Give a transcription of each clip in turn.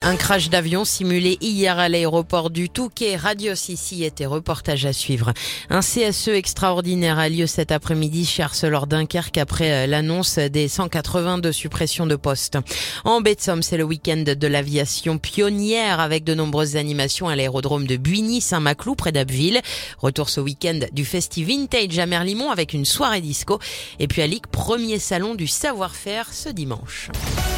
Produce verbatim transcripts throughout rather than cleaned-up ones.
Un crash d'avion simulé hier à l'aéroport du Touquet. Radios ici était reportage à suivre. Un C S E extraordinaire a lieu cet après-midi chez Arcelor-Dunkerque après l'annonce des cent quatre-vingt-deux suppressions de postes. En baie de Somme, c'est le week-end de l'aviation pionnière avec de nombreuses animations à l'aérodrome de Buigny-Saint-Maclou près d'Abbeville. Retour ce week-end du Festi Vintage à Merlimont avec une soirée disco. Et puis à Lic, premier salon du savoir-faire ce dimanche.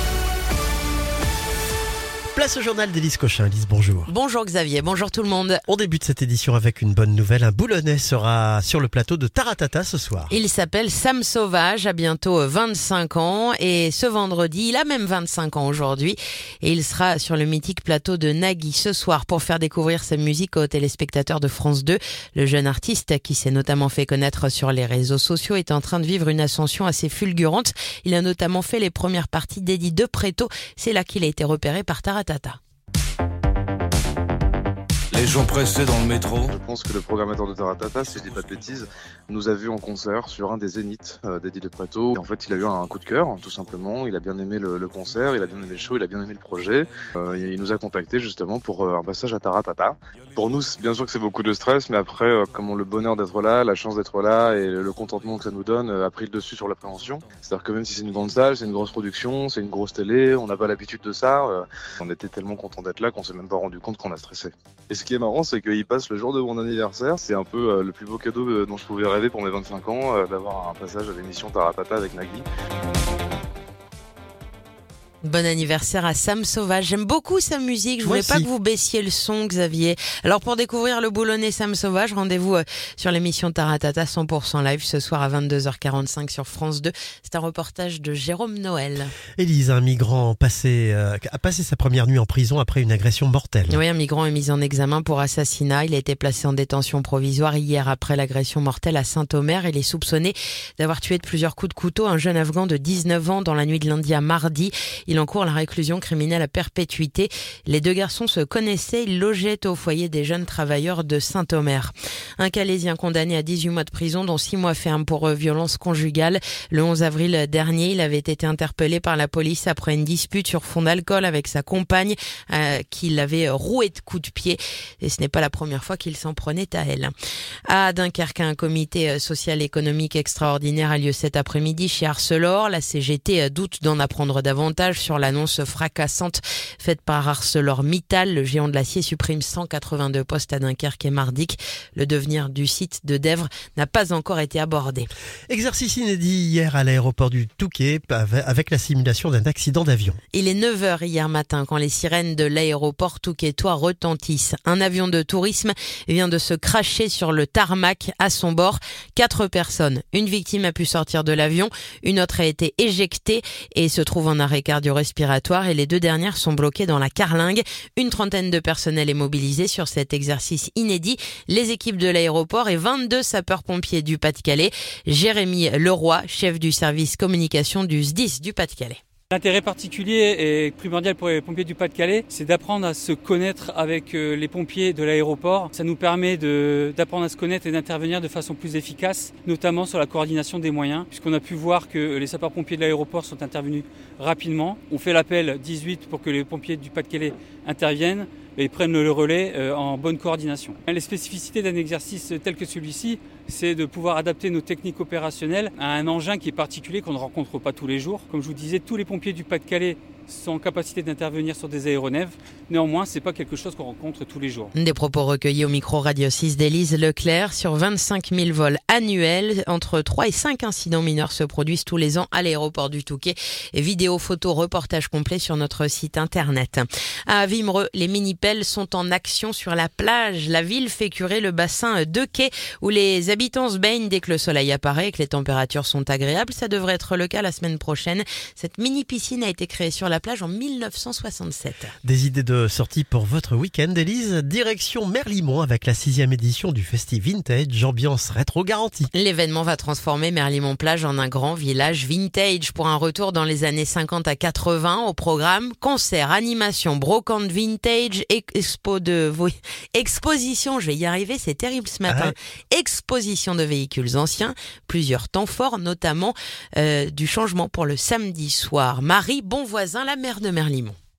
Place au journal d'Élise Cochin. Élise, bonjour. Bonjour Xavier, bonjour tout le monde. On débute cette édition avec une bonne nouvelle. Un Boulonnais sera sur le plateau de Taratata ce soir. Il s'appelle Sam Sauvage, a bientôt vingt-cinq ans et ce vendredi, il a même vingt-cinq ans aujourd'hui et il sera sur le mythique plateau de Nagui ce soir pour faire découvrir sa musique aux téléspectateurs de France deux. Le jeune artiste qui s'est notamment fait connaître sur les réseaux sociaux est en train de vivre une ascension assez fulgurante. Il a notamment fait les premières parties d'Eddie De Pretto. C'est là qu'il a été repéré par Taratata. Les gens pressés dans le métro. Je pense que le programmateur de Taratata, si je dis pas de bêtises, nous a vus en concert sur un des zéniths euh, d'Eddie De Pretto. Et en fait, il a eu un coup de cœur, tout simplement. Il a bien aimé le, le concert, il a bien aimé le show, il a bien aimé le projet. Euh, il nous a contacté justement pour euh, un passage à Taratata. Pour nous, bien sûr que c'est beaucoup de stress, mais après, euh, comme le bonheur d'être là, la chance d'être là et le contentement que ça nous donne euh, a pris le dessus sur l'appréhension. C'est-à-dire que même si c'est une grande salle, c'est une grosse production, c'est une grosse télé, on n'a pas l'habitude de ça. Euh, on était tellement content d'être là qu'on s'est même pas rendu compte qu'on a stressé. Et ce qui est marrant, c'est qu'il passe le jour de mon anniversaire. C'est un peu euh, le plus beau cadeau euh, dont je pouvais rêver pour mes vingt-cinq ans, euh, d'avoir un passage à l'émission Taratata avec Nagui. Bon anniversaire à Sam Sauvage. J'aime beaucoup sa musique. Je Moi voulais pas aussi. que vous baissiez le son, Xavier. Alors pour découvrir le boulonnais Sam Sauvage, rendez-vous sur l'émission Taratata cent pour cent live ce soir à vingt-deux heures quarante-cinq sur France deux. C'est un reportage de Jérôme Noël. Élise, un migrant passé, euh, a passé sa première nuit en prison après une agression mortelle. Oui, un migrant est mis en examen pour assassinat. Il a été placé en détention provisoire hier après l'agression mortelle à Saint-Omer. Il est soupçonné d'avoir tué de plusieurs coups de couteau un jeune Afghan de dix-neuf ans dans la nuit de lundi à mardi. Il encourt la réclusion criminelle à perpétuité. Les deux garçons se connaissaient, ils logeaient au foyer des jeunes travailleurs de Saint-Omer. Un Calaisien condamné à dix-huit mois de prison, dont six mois ferme pour violence conjugale. Le onze avril dernier, il avait été interpellé par la police après une dispute sur fond d'alcool avec sa compagne euh, qui l'avait roué de coups de pied. Et ce n'est pas la première fois qu'il s'en prenait à elle. À Dunkerque, un comité social économique extraordinaire a lieu cet après-midi chez Arcelor. La C G T doute d'en apprendre davantage sur l'annonce fracassante faite par ArcelorMittal. Le géant de l'acier supprime cent quatre-vingt-deux postes à Dunkerque et Mardic. Le devenir du site de Dèvres n'a pas encore été abordé. Exercice inédit hier à l'aéroport du Touquet avec la simulation d'un accident d'avion. Il est neuf heures hier matin quand les sirènes de l'aéroport touquetois retentissent. Un avion de tourisme vient de se cracher sur le tarmac à son bord. Quatre personnes. Une victime a pu sortir de l'avion, une autre a été éjectée et se trouve en arrêt cardio-respiratoire et les deux dernières sont bloquées dans la carlingue. Une trentaine de personnel est mobilisée sur cet exercice inédit. Les équipes de l'aéroport et vingt-deux sapeurs-pompiers du Pas-de-Calais. Jérémy Leroy, chef du service communication du S D I S du Pas-de-Calais. L'intérêt particulier et primordial pour les pompiers du Pas-de-Calais, c'est d'apprendre à se connaître avec les pompiers de l'aéroport. Ça nous permet de, d'apprendre à se connaître et d'intervenir de façon plus efficace, notamment sur la coordination des moyens, puisqu'on a pu voir que les sapeurs-pompiers de l'aéroport sont intervenus rapidement. On fait l'appel dix-huit pour que les pompiers du Pas-de-Calais interviennent et prennent le relais en bonne coordination. Les spécificités d'un exercice tel que celui-ci, c'est de pouvoir adapter nos techniques opérationnelles à un engin qui est particulier, qu'on ne rencontre pas tous les jours. Comme je vous disais, tous les pompiers du Pas-de-Calais sont en capacité d'intervenir sur des aéronefs. Néanmoins, ce n'est pas quelque chose qu'on rencontre tous les jours. Des propos recueillis au micro Radio six d'Élise Leclerc. Sur vingt-cinq mille vols annuels, entre trois et cinq incidents mineurs se produisent tous les ans à l'aéroport du Touquet. Vidéos, photos, reportages complets sur notre site internet. À Wimereux, les mini-pelles sont en action sur la plage. La ville fait curer le bassin de quai où les habitants se baignent dès que le soleil apparaît et que les températures sont agréables. Ça devrait être le cas la semaine prochaine. Cette mini-piscine a été créée sur la plage en mille neuf cent soixante-sept. Des idées de sortie pour votre week-end, Élise. Direction Merlimont avec la sixième édition du Festi Vintage, ambiance rétro garantie. L'événement va transformer Merlimont-Plage en un grand village vintage pour un retour dans les années cinquante à quatre-vingts. Au programme, concerts, animations, brocante vintage, expo de... exposition, je vais y arriver, c'est terrible ce matin. Ah ouais. Exposition de véhicules anciens, plusieurs temps forts, notamment euh, du changement pour le samedi soir. Marie Bonvoisin, la maire de Merlimont.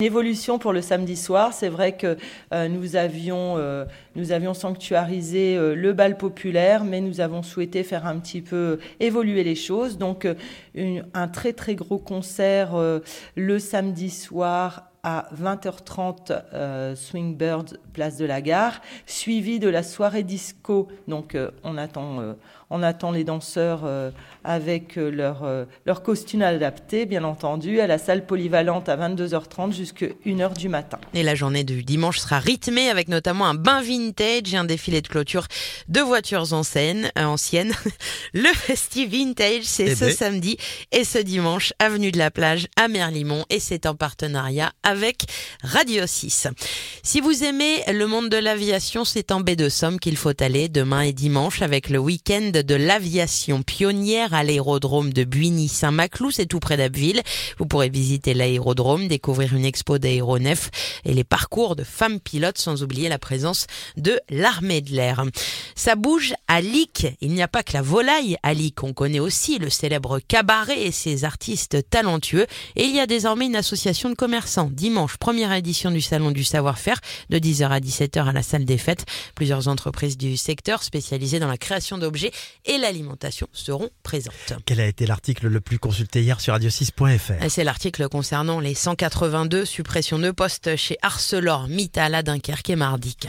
Évolution pour le samedi soir, c'est vrai que euh, nous avions euh, nous avions sanctuarisé euh, le bal populaire, mais nous avons souhaité faire un petit peu évoluer les choses. Donc euh, une, un très très gros concert euh, le samedi soir à vingt heures trente, euh, Swing Bird, place de la Gare, suivi de la soirée disco. Donc euh, on attend euh, on attend les danseurs euh, avec euh, leur euh, leur costume adapté, bien entendu, à la salle polyvalente à vingt-deux heures trente jusqu'à une heure du matin. Et la journée du dimanche sera rythmée avec notamment un bain vintage et un défilé de clôture de voitures en scène, euh, anciennes. Le Festi Vintage, c'est eh ce ben. samedi et ce dimanche, avenue de la Plage à Merlimont, et c'est en partenariat avec Radio six. Si vous aimez le monde de l'aviation, c'est en baie de Somme qu'il faut aller demain et dimanche avec le week-end de l'aviation pionnière à l'aérodrome de Buigny-Saint-Maclou, c'est tout près d'Abbeville. Vous pourrez visiter l'aérodrome, découvrir une expo d'aéronefs et les parcours de femmes pilotes, sans oublier la présence de l'armée de l'air. Ça bouge à Lic. Il n'y a pas que la volaille à Lic. On connaît aussi le célèbre cabaret et ses artistes talentueux. Et il y a désormais une association de commerçants. Dimanche, première édition du Salon du Savoir-Faire, de dix heures à dix-sept heures à la salle des fêtes. Plusieurs entreprises du secteur spécialisées dans la création d'objets et l'alimentation seront présentes. Quel a été l'article le plus consulté hier sur radio six point f r? C'est l'article concernant les cent quatre-vingt-deux suppressions de postes chez ArcelorMittal à Dunkerque et Mardic.